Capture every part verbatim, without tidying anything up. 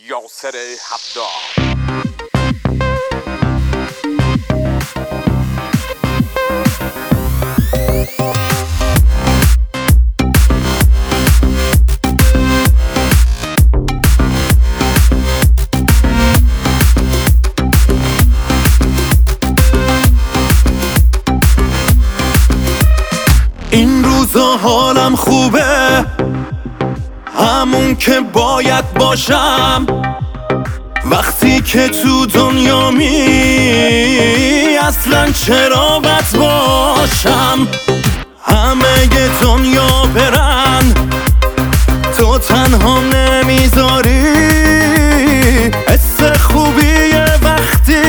یاسر حداد. این روزا حالم خوبه، همون که باید باشم. وقتی که تو دنیا می اصلا چرا بد باشم؟ همه دنیا برن، تو تنها نمیذاری. حس خوبیه وقتی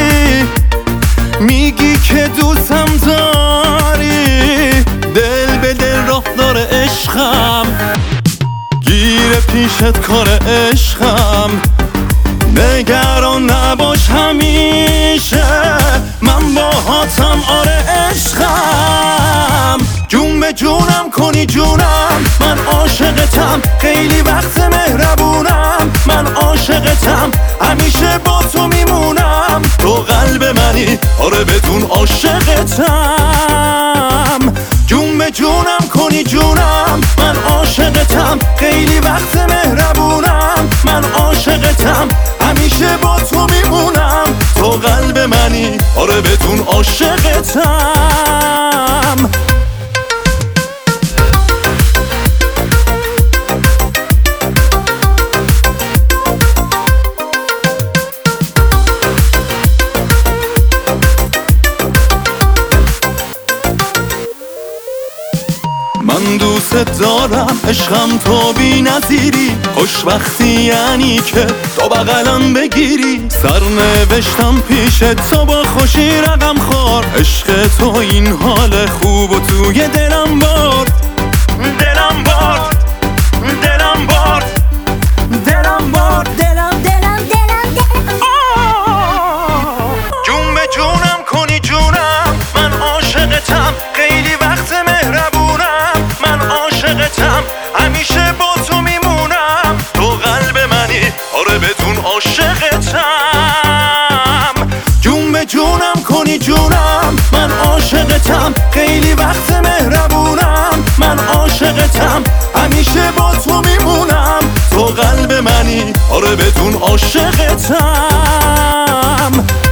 میگی که دوستم داری. دل به دل راه داره عشقم، گیر پیشت کار عشقم. نگران نباش همیشه، من با هاتم آره عشقم. جون به جونم کنی جونم، من عاشقتم. خیلی وقت مهربونم، من عاشقتم. همیشه با تو میمونم، تو قلب منی آره بدون عاشقتم. جون به جونم کنی جونم، من عاشقتم. خیلی وقت مهربونم، من عاشقتم. همیشه با تو میمونم، تو قلب منی آره بدون عاشقتم. من دوست دارم عشقم، تو بی نظیری. خوشبختی یعنی که تو بغلم بگیری. سر نوشتم پیش تو با خوشی رقم خور. عشق تو این حال خوب و توی دلم برد. دلم برد دلم برد دلم برد دلم دلم دلم دلم جون به جونم کنی جونم، من عاشقتم. خیلی وقت مهربونم، من عاشقتم. همیشه با تو میمونم، تو قلب منی آره بدون عاشقتم. جون به جونم کنی جونم، من عاشقتم. خیلی وقت مهربونم، من عاشقتم. همیشه با تو میمونم، تو قلب منی آره بدون عاشقتم.